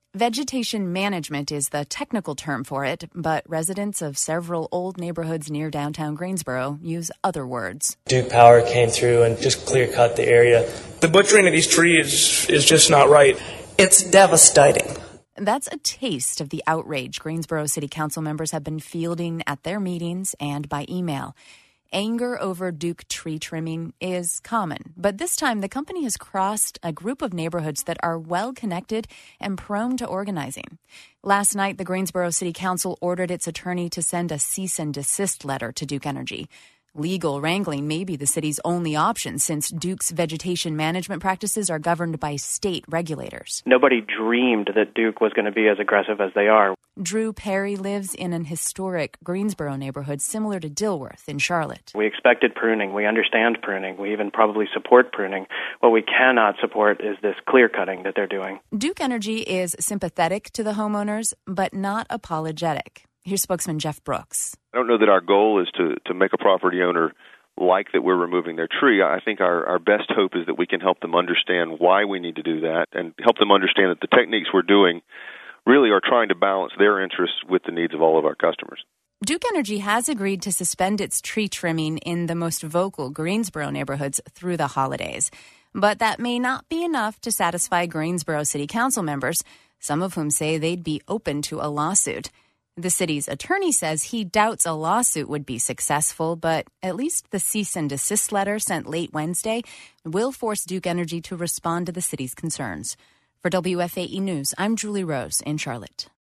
Vegetation management is the technical term for it, but residents of several old neighborhoods near downtown Greensboro use other words. Duke Power came through and just clear-cut the area. The butchering of these trees is just not right. It's devastating. That's a taste of the outrage Greensboro City Council members have been fielding at their meetings and by email. Anger over Duke tree trimming is common, but this time the company has crossed a group of neighborhoods that are well-connected and prone to organizing. Last night, the Greensboro City Council ordered its attorney to send a cease and desist letter to Duke Energy. Legal wrangling may be the city's only option since Duke's vegetation management practices are governed by state regulators. Nobody dreamed that Duke was going to be as aggressive as they are. Drew Perry lives in an historic Greensboro neighborhood similar to Dilworth in Charlotte. We expected pruning. We understand pruning. We even probably support pruning. What we cannot support is this clear-cutting that they're doing. Duke Energy is sympathetic to the homeowners, but not apologetic. Here's spokesman Jeff Brooks. I don't know that our goal is to make a property owner like that we're removing their tree. I think our best hope is that we can help them understand why we need to do that and help them understand that the techniques we're doing really are trying to balance their interests with the needs of all of our customers. Duke Energy has agreed to suspend its tree trimming in the most vocal Greensboro neighborhoods through the holidays. But that may not be enough to satisfy Greensboro City Council members, some of whom say they'd be open to a lawsuit. The city's attorney says he doubts a lawsuit would be successful, but at least the cease and desist letter sent late Wednesday will force Duke Energy to respond to the city's concerns. For WFAE News, I'm Julie Rose in Charlotte.